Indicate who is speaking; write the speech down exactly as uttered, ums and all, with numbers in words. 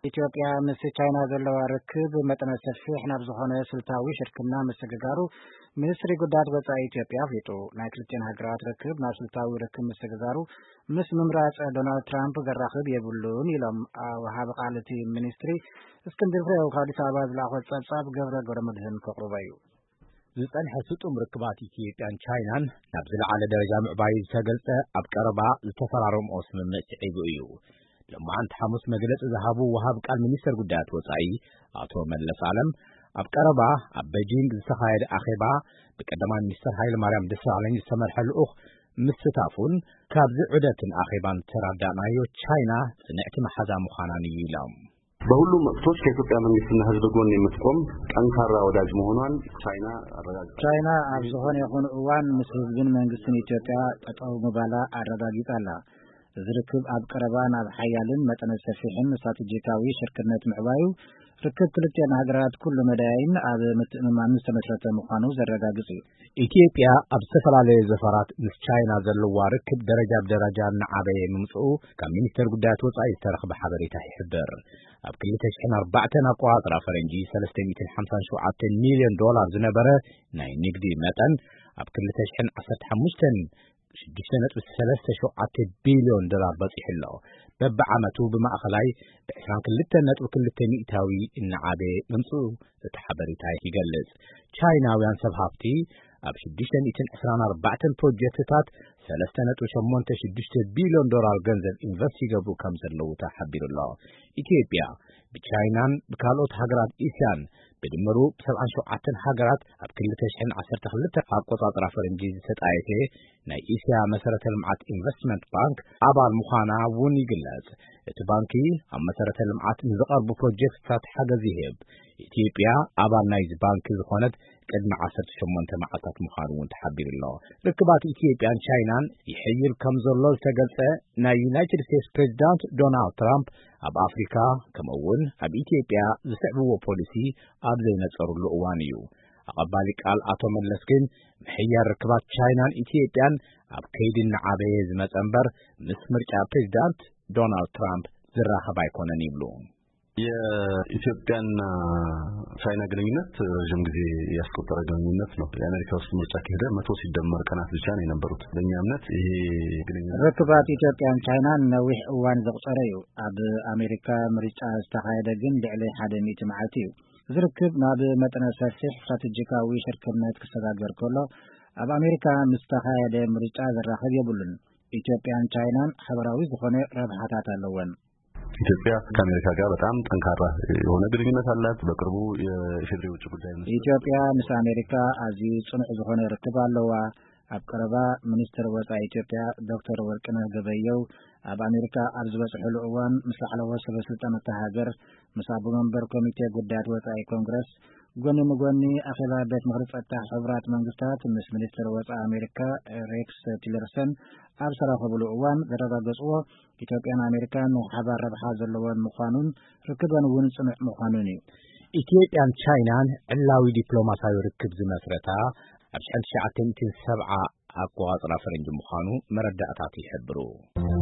Speaker 1: ኢትዮጵያ ምስ ቻይና ዘለዋ ርክብ መጠነ ሰፊሕ ናብ ዝኾነ ስልታዊ ሽርክና ምስግጋሩ ሚኒስትሪ ጉዳያት ወጻኢ ኢትዮጵያ አፍሊጡ። ናይ ክልቲአን ሃገራት ርክብ ናብ ስልታዊ ርክብ ምስግጋሩ ምስ ምምራጽ ዶናልድ ትራምፕ ዘራኽብ የብሉን ኢሎም ወሃቢ ቃል እቲ ሚኒስትሪ እስክንድር ፍሬው ካብ አዲስ አበባ ዝለኣኾ ጸብጻብ ገብረ ገብረመድህን ከቕርቦ እዩ።
Speaker 2: ዝጸንሐ ስጡም ርክባት ኢትዮጵያን ቻይናን ናብ ዝለዓለ ደረጃ ምዕባይ ዝተገልጸ ኣብ ቀረባ ዝተፈራረምኦ ስምምዕ ስዒቡ እዩ። لمعنت حموس مجلس ذهاب وهاب قال منيستر قدات وصعي أطو ملس عالم أبقربا أبجين زسخايد أخيبا بقدمان منيستر هاي المريم دسر علين السمر حلقوخ مستتافون كابز عدة أخيبان تردانا يو تشاينا سنعت محزا مخاناني يلام
Speaker 3: بقولوا مقصوص كيف من يسمى هزبقون يمتقوم أنكارا وداج مهونان تشاينا
Speaker 1: تشاينا أبزهون يكون أوان مسلسلين من قسن إثيوبيا أو مبالا الرقاقيت الله ዝርክብ ኣብ ቀረባ ናብ ሓያልን መጠነ ሰፊሕን ስትራቴጂካዊ ሽርክነት ምዕባዩ ርክብ ክልቲአን ሃገራት ኩሉ መዳይን ኣብ ምትእምማን ዝተመስረተ ምዃኑ ዘረጋግጽ እዩ።
Speaker 2: ኢትዮጵያ ኣብ ዝተፈላለየ ዘፈራት ምስ ቻይና ዘለዋ ርክብ ደረጃ ብደረጃ እናዓበየ ምምጽኡ ካብ ሚኒስትር ጉዳያት ወጻኢ ዝተረኽበ ሓበሬታ ይሕብር። ኣብ ክልተ ሽሕን ኣርባዕተን ኣቆጻጽራ ፈረንጂ ሰለስተ ሚእትን ሓምሳን ሸውዓተ ሚልዮን ዶላር ዝነበረ ናይ ንግዲ መጠን ኣብ ክልተ ሽሕን ዓሰርተ ሓሙሽተን ሽዱሽተ ነጥቢ ሰለስተ ሸውዓተ ቢልዮን ዶላር በፂሑ ኣሎ። በብዓመቱ ብማእኸላይ ብዕስራን ክልተ ነጥቢ ክልተ ሚእታዊ እናዓበየ ምምጽኡ እቲ ሓበሬታ ይገልጽ። ቻይናውያን ሰብ ሃፍቲ ኣብ ሽዱሽተ ሚእትን ዕስራን ኣርባዕተን ፕሮጀክትታት ሰለስተ ነጥቢ ሸሞንተ ሽዱሽተ ቢልዮን ዶላር ገንዘብ ኢንቨስት ይገብሩ ከም ዘለዉ ተሓቢሩ ኣሎ። ኢትዮጵያ ብቻይናን ብካልኦት ሃገራት እስያን ብድምሩ ሰብዓን ሸውዓተን ሃገራት ኣብ ክልተ ሽሕን ዓሰርተ ክልተ ኣቆጻጽራ ፈረንጂ ዝተጣየተ ናይ እስያ መሰረተ ልምዓት ኢንቨስትመንት ባንክ ኣባል ምዃና እውን ይግለጽ። እቲ ባንኪ ኣብ መሰረተ ልምዓት ንዝቐርቡ ፕሮጀክትታት ሓገዝ ይህብ። ኢትዮጵያ ኣባል ናይዚ ባንኪ ዝኾነት ቅድሚ ዓሰርተ ሸሞንተ መዓልታት ምዃኑ እውን ተሓቢሩ ኣሎ። ርክባት ኢትዮጵያን ቻይናን ይሕይል ከም ዘሎ ዝተገልጸ ናይ ዩናይትድ ስቴትስ ፕሬዚዳንት ዶናልድ ትራምፕ ኣብ ኣፍሪካ ከምኡውን ኣብ ኢትዮጵያ ዝስዕብዎ ፖሊሲ ኣብ ዘይነጸሩሉ እዋን እዩ። ኣቐባሊ ቃል ኣቶ መለስ ግን ምሕያር ርክባት ቻይናን ኢትዮጵያን ኣብ ከይዲ እናዓበየ ዝመጸ እምበር ምስ ምርጫ ፕሬዚዳንት ዶናልድ ትራምፕ ዝራኸብ ኣይኮነን ይብሉ።
Speaker 3: የኢትዮጵያና ቻይና ግንኙነት ረጅም ጊዜ ያስቆጠረ ግንኙነት ነው። የአሜሪካ ውስጥ ምርጫ ከሄደ መቶ ሲደመር ቀናት ብቻ ነው የነበሩት። በእኛ እምነት ይሄ ግንኙነት
Speaker 1: ርክባት ኢትዮጵያን ቻይናን ነዊሕ እዋን ዘቁፀረ እዩ። ኣብ አሜሪካ ምርጫ ዝተኻየደ ግን ልዕሊ ሓደ ሚእቲ መዓልቲ እዩ። ዝርክብ ናብ መጠነ ሰፊሕ ስትራቴጂካዊ ሽርክነት ክሰጋገር ከሎ ኣብ አሜሪካ ምስ ተኻየደ ምርጫ ዘራኽብ የብሉን። ኢትዮጵያን ቻይናን ሕብራዊ ዝኾነ ረብሓታት ኣለወን።
Speaker 3: ኢትዮጵያ ከአሜሪካ ጋር በጣም ጠንካራ የሆነ ግንኙነት አላት። በቅርቡ የፌዴራል ውጭ ጉዳይ ሚኒስትር
Speaker 1: ኢትዮጵያ ምስ አሜሪካ አዝዩ ጽኑዕ ዝኾነ ርክብ ኣለዋ። ኣብ ቀረባ ሚኒስትር ወጻኢ ኢትዮጵያ ዶክተር ወርቅነህ ገበየሁ ኣብ አሜሪካ ኣብ ዝበጽሕሉ እዋን ምስ ላዕለዎት ሰበስልጣናት ሃገር ምስ ኣቦ መንበር ኮሚቴ ጉዳያት ወጻኢ ኮንግረስ ጎኒ ንጎኒ ኣኼባ ቤት ምክሪ ጸጥታ ሕብራት መንግስታት ምስ ሚኒስትር ወጻኢ አሜሪካ ሬክስ ቲለርሰን ኣብ ዝተራኸብሉ እዋን ዘረጋገጽዎ ኢትዮጵያን አሜሪካን ሓባር ረብሓ ዘለወን ምዃኑን ርክበን እውን ጽኑዕ ምዃኑን እዩ።
Speaker 2: ኢትዮጵያን ቻይናን ዕላዊ ዲፕሎማሲያዊ ርክብ ዝመስረታ ኣብ ሽሕን ትሽዓተ ሚእትን ሰብዓ ኣቆጻጽራ ፈረንጂ ምዃኑ መረዳእታት ይሕብሩ።